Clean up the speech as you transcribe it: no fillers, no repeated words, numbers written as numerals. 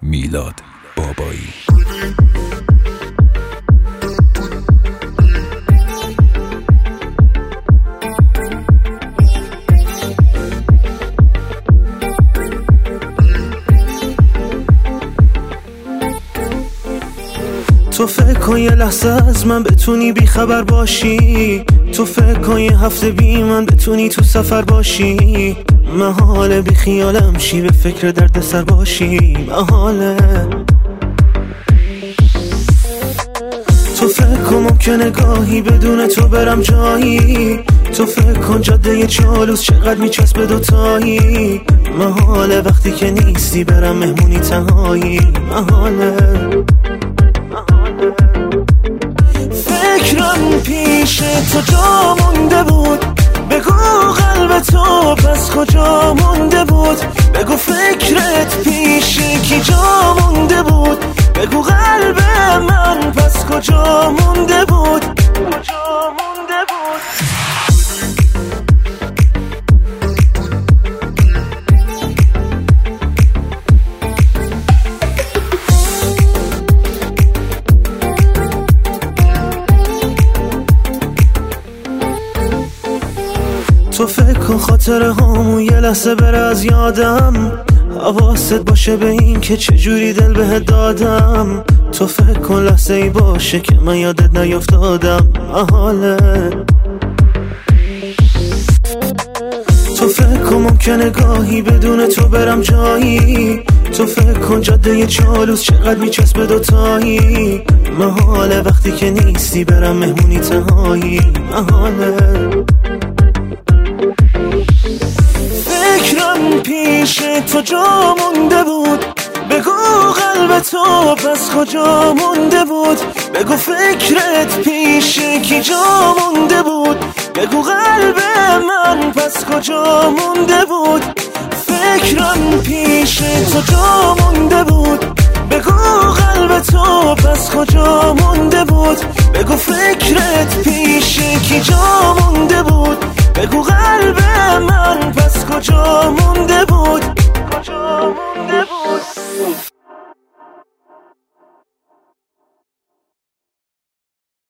میلاد بابایی. تو فکر کن یه لحظه از من بتونی بی خبر باشی، تو فکر کن یه هفته بی من بتونی تو سفر باشی، محاله بی خیالم شی به فکر درد سر باشی، محاله. تو فکر کن ممکنه گاهی بدون تو برم جایی، تو فکر کن جاده چالوس چقدر میچسبه دوتایی، محاله وقتی که نیستی برم مهمونی تنهایی، محاله. فکرم پیش تو جا مونده بود، بگو قلب تو پس کجا مونده بود، بگو فکرت پیش کی جا مونده بود، بگو قلب من پس کجا مونده بود، کجا مونده بود. تو فکر کن خاطره هامون یه لحظه بره از یادم، حواست باشه به این که چجوری دل بهت دادم، تو فکر کن لحظه ای باشه که من یادت نیافتادم، محاله. تو فکر کن ممکنه گاهی بدون تو برم جایی، تو فکر کن جاده چالوس چقدر میچسبه دوتایی، محاله وقتی که نیستی برم مهمونی تنهایی، محاله. فکرم پیش تو جا مونده بود، بگو قلب تو پس کجا مونده بود، بگو فکرت پیش کی جا مونده بود، بگو قلب من پس کجا مونده بود. فکرم پیش تو جا مونده بود، بگو قلب تو پس کجا مونده بود، بگو فکرت پیش کی جا مونده بود، بگو قلب من پس کجا